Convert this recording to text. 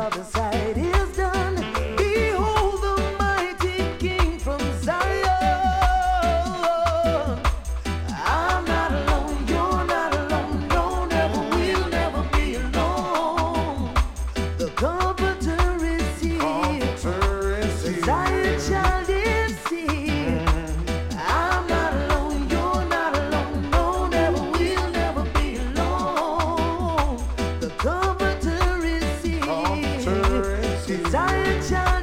other side is done. Behold the mighty King from Zion. I'm not alone, you're not alone, no, never will, never be alone. The Comforter is here, the Zion child is here. I'm not alone, you're not alone, no, never will, never be alone. The Comforter is here, the Zion child